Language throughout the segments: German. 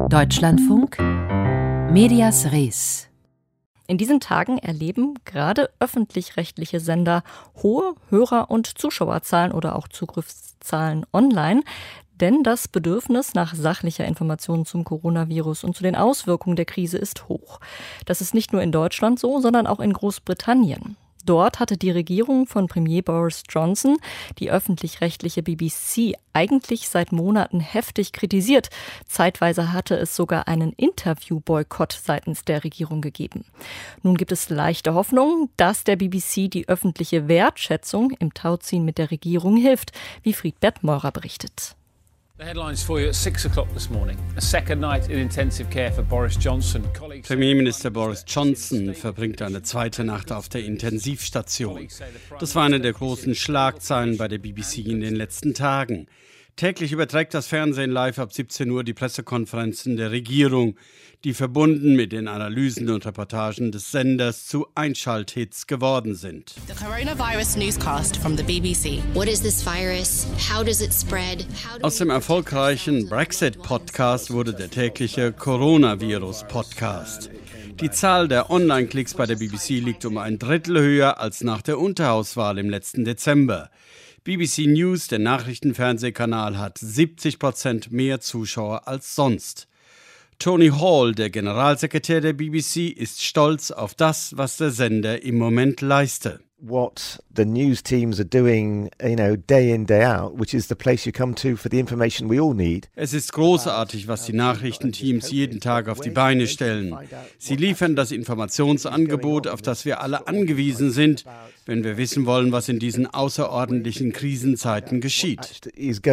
Deutschlandfunk Medias Res. In diesen Tagen erleben gerade öffentlich-rechtliche Sender hohe Hörer- und Zuschauerzahlen oder auch Zugriffszahlen online, denn das Bedürfnis nach sachlicher Information zum Coronavirus und zu den Auswirkungen der Krise ist hoch. Das ist nicht nur in Deutschland so, sondern auch in Großbritannien. Dort hatte die Regierung von Premier Boris Johnson die öffentlich-rechtliche BBC eigentlich seit Monaten heftig kritisiert. Zeitweise hatte es sogar einen Interview-Boykott seitens der Regierung gegeben. Nun gibt es leichte Hoffnung, dass der BBC die öffentliche Wertschätzung im Tauziehen mit der Regierung hilft, wie Friedbert Meurer berichtet. The headlines for you at 6 o'clock this morning. A second night in intensive care for Boris Johnson. Premierminister Boris Johnson verbringt eine zweite Nacht auf der Intensivstation. Das war eine der großen Schlagzeilen bei der BBC in den letzten Tagen. Täglich überträgt das Fernsehen live ab 17 Uhr die Pressekonferenzen der Regierung, die verbunden mit den Analysen und Reportagen des Senders zu Einschalthits geworden sind. The coronavirus newscast from the BBC. What is this virus? How does it spread? Aus dem erfolgreichen Brexit-Podcast wurde der tägliche Coronavirus-Podcast. Die Zahl der Online-Klicks bei der BBC liegt um ein Drittel höher als nach der Unterhauswahl im letzten Dezember. BBC News, der Nachrichtenfernsehkanal, hat 70% mehr Zuschauer als sonst. Tony Hall, der Generalsekretär der BBC, ist stolz auf das, was der Sender im Moment leiste. What the news teams are doing, day in, day out, which is the place you come to for the information we all need. Es ist großartig, was die Nachrichtenteams jeden Tag auf die Beine stellen. Sie liefern das Informationsangebot, auf das wir alle angewiesen sind, wenn wir wissen wollen, was in diesen außerordentlichen Krisenzeiten geschieht.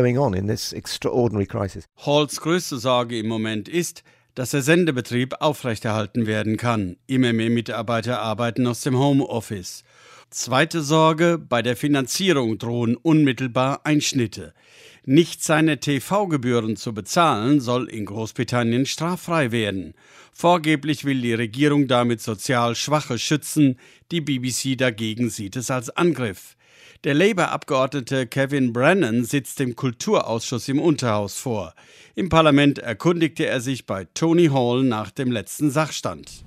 Halls größte Sorge im Moment ist, dass der Sendebetrieb aufrechterhalten werden kann. Immer mehr Mitarbeiter arbeiten aus dem Homeoffice. Zweite Sorge, bei der Finanzierung drohen unmittelbar Einschnitte. Nicht seine TV-Gebühren zu bezahlen, soll in Großbritannien straffrei werden. Vorgeblich will die Regierung damit sozial Schwache schützen, die BBC dagegen sieht es als Angriff. Der Labour-Abgeordnete Kevin Brennan sitzt dem Kulturausschuss im Unterhaus vor. Im Parlament erkundigte er sich bei Tony Hall nach dem letzten Sachstand.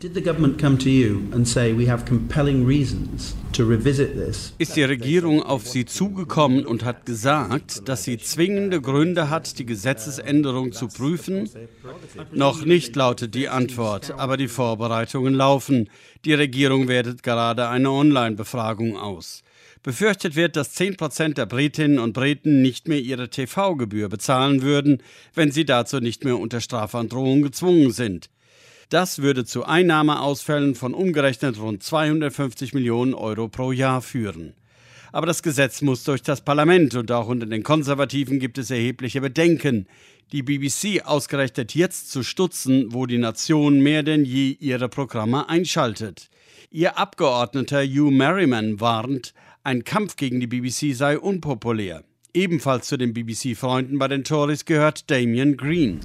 Ist die Regierung auf Sie zugekommen und hat gesagt, dass sie zwingende Gründe hat, die Gesetzesänderung zu prüfen? Noch nicht, lautet die Antwort, aber die Vorbereitungen laufen. Die Regierung wertet gerade eine Online-Befragung aus. Befürchtet wird, dass 10% der Britinnen und Briten nicht mehr ihre TV-Gebühr bezahlen würden, wenn sie dazu nicht mehr unter Strafandrohung gezwungen sind. Das würde zu Einnahmeausfällen von umgerechnet rund 250 Millionen Euro pro Jahr führen. Aber das Gesetz muss durch das Parlament und auch unter den Konservativen gibt es erhebliche Bedenken, die BBC ausgerechnet jetzt zu stutzen, wo die Nation mehr denn je ihre Programme einschaltet. Ihr Abgeordneter Hugh Merriman warnt, ein Kampf gegen die BBC sei unpopulär. Ebenfalls zu den BBC-Freunden bei den Tories gehört Damien Green.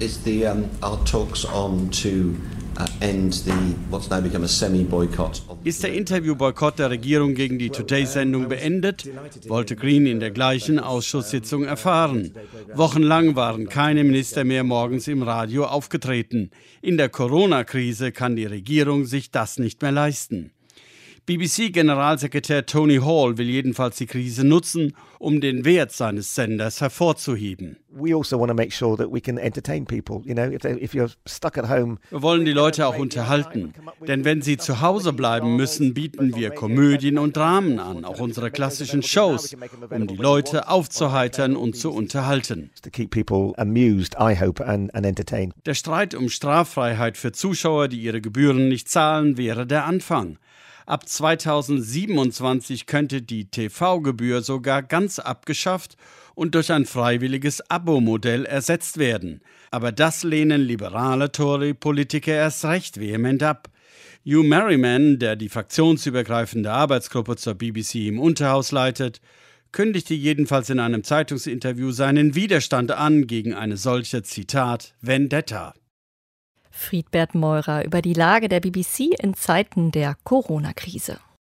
Ist der Interviewboykott der Regierung gegen die Today-Sendung beendet? Wollte Green in der gleichen Ausschusssitzung erfahren. Wochenlang waren keine Minister mehr morgens im Radio aufgetreten. In der Corona-Krise kann die Regierung sich das nicht mehr leisten. BBC-Generalsekretär Tony Hall will jedenfalls die Krise nutzen, um den Wert seines Senders hervorzuheben. We also want to make sure that we can entertain people. If you're stuck at home. Wir wollen die Leute auch unterhalten, denn wenn sie zu Hause bleiben müssen, bieten wir Komödien und Dramen an, auch unsere klassischen Shows, um die Leute aufzuheitern und zu unterhalten. To keep people amused, I hope, and entertained. Der Streit um Straffreiheit für Zuschauer, die ihre Gebühren nicht zahlen, wäre der Anfang. Ab 2027 könnte die TV-Gebühr sogar ganz abgeschafft und durch ein freiwilliges Abo-Modell ersetzt werden. Aber das lehnen liberale Tory-Politiker erst recht vehement ab. Hugh Merriman, der die fraktionsübergreifende Arbeitsgruppe zur BBC im Unterhaus leitet, kündigte jedenfalls in einem Zeitungsinterview seinen Widerstand an gegen eine solche, Zitat, Vendetta. Friedbert Meurer über die Lage der BBC in Zeiten der Corona-Krise.